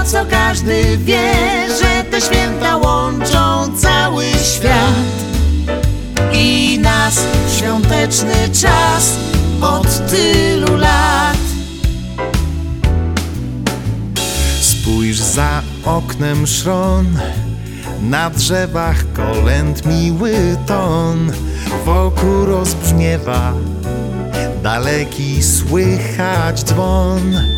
co każdy wie, że te święta łączą cały świat i nas w świąteczny czas od tylu lat. Spójrz za oknem szron, na drzewach kolęd miły ton, wokół rozbrzmiewa daleki słychać dzwon.